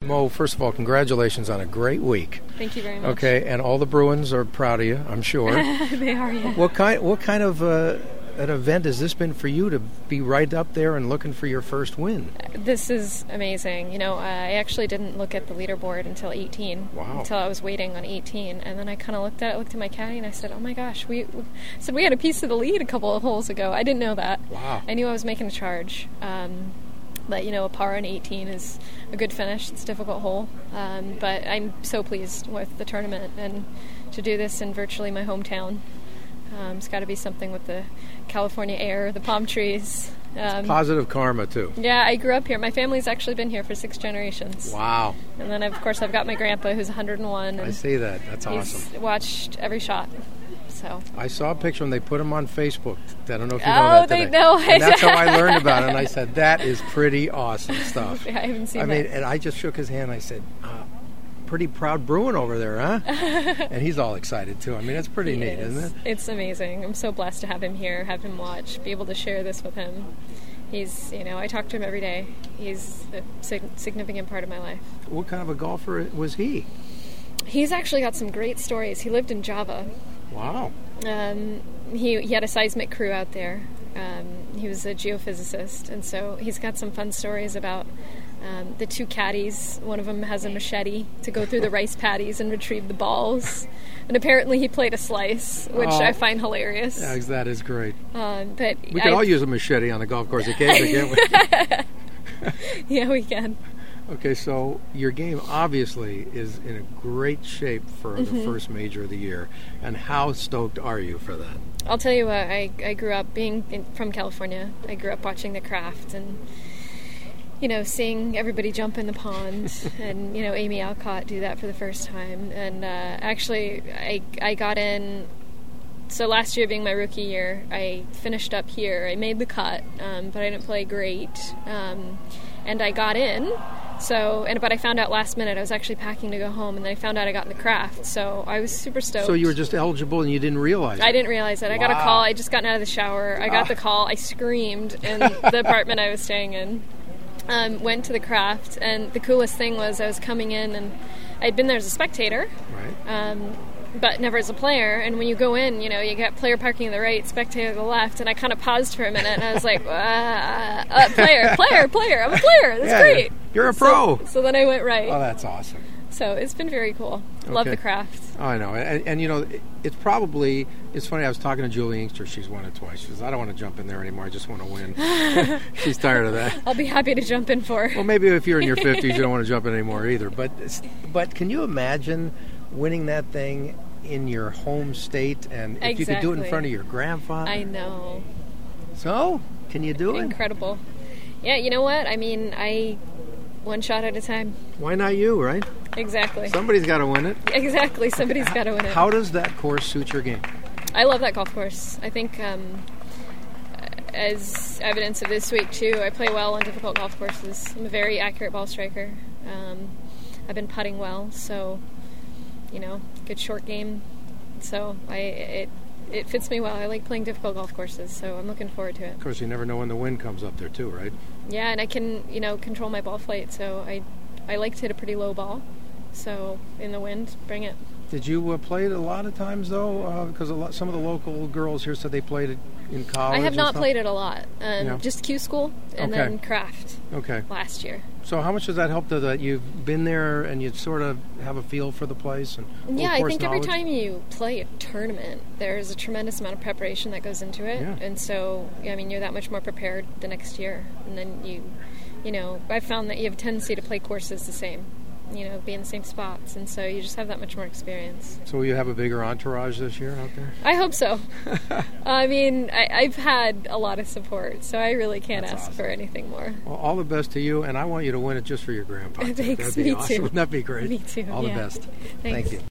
Mo, first of all, congratulations on a great week. Thank you very much. Okay, and all the Bruins are proud of you, I'm sure. They are, yeah. What kind of an event has this been for you to be right up there and looking for your first win? This is amazing. You know, I actually didn't look at the leaderboard until 18. Wow. Until I was waiting on 18. And then I kind of looked at my caddy and I said, oh my gosh, we had a piece of the lead a couple of holes ago. I didn't know that. Wow. I knew I was making a charge. But, you know, a par on 18 is a good finish. It's a difficult hole. But I'm so pleased with the tournament and to do this in virtually my hometown. It's got to be something with the California air, the palm trees. It's positive karma, too. Yeah, I grew up here. My family's actually been here for 6 generations. Wow. And then, of course, I've got my grandpa who's 101. And I see that. That's he's awesome. Watched every shot. So I saw a picture when they put him on Facebook. I don't know if you know that today. They know. And that's how I learned about it. And I said, that is pretty awesome stuff. I haven't seen that. And I just shook his hand. I said, pretty proud Bruin over there, huh? And he's all excited, too. I mean, it's pretty neat, isn't it? It's amazing. I'm so blessed to have him here, have him watch, be able to share this with him. He's, you know, I talk to him every day. He's a significant part of my life. What kind of a golfer was he? He's actually got some great stories. He lived in Java. Wow. He had a seismic crew out there. He was a geophysicist, and so he's got some fun stories about the 2 caddies. One of them has a machete to go through the rice paddies and retrieve the balls. And apparently he played a slice, which I find hilarious. Yeah, that is great. But we can all use a machete on the golf course occasionally, can't we? Yeah, we can. Okay, so your game obviously is in a great shape for the first major of the year. And how stoked are you for that? I'll tell you what, I grew up from California. I grew up watching the craft and, you know, seeing everybody jump in the pond and, you know, Amy Alcott do that for the first time. And actually, I got in. So last year being my rookie year, I finished up here. I made the cut, but I didn't play great. And I got in. But I found out last minute I was actually packing to go home, and then I found out I got in the craft. So I was super stoked. So you were just eligible and you didn't realize it? I didn't realize it. Wow. I got a call. I just gotten out of the shower. I got the call. I screamed in the apartment I was staying in. Went to the craft, and the coolest thing was I was coming in, and I'd been there as a spectator. Right. But never as a player. And when you go in, you know, you got player parking to the right, spectator to the left, and I kind of paused for a minute, and I was like, player, I'm a player, that's great. You're a pro. So then I went right. Oh, that's awesome. So it's been very cool. Okay. Love the craft. Oh, I know. And you know, it's funny, I was talking to Julie Inkster, she's won it twice. She says, I don't want to jump in there anymore, I just want to win. She's tired of that. I'll be happy to jump in for her. Well, maybe if you're in your 50s, you don't want to jump in anymore either. But can you imagine winning that thing in your home state, and if you could do it in front of your grandfather? I know. So, can you do it? Incredible. Yeah, you know what? I mean, one shot at a time. Why not you, right? Exactly. Somebody's got to win it. Exactly. Somebody's got to win it. How does that course suit your game? I love that golf course. I think, as evidence of this week, too, I play well on difficult golf courses. I'm a very accurate ball striker. I've been putting well, so, you know, good short game. So it fits me well. I like playing difficult golf courses, so I'm looking forward to it. Of course, you never know when the wind comes up there, too, right? Yeah, and I can, you know, control my ball flight, so I like to hit a pretty low ball. So in the wind, bring it. Did you play it a lot of times, though? Because some of the local girls here said they played it in college. I have not played it a lot. Yeah. Just Q School and then craft last year. So how much does that help, though, that you've been there and you sort of have a feel for the place? Yeah, I think every time you play a tournament, there's a tremendous amount of preparation that goes into it. Yeah. And so, I mean, you're that much more prepared the next year. And then you know, I've found that you have a tendency to play courses the same. You know, be in the same spots, and so you just have that much more experience. So will you have a bigger entourage this year out there? I hope so. I mean, I've had a lot of support, so I really can't ask for anything more. Well, all the best to you, and I want you to win it just for your grandpa. Thanks, That'd be awesome. too. Wouldn't that be great? Me too. All the best. Thanks. Thank you.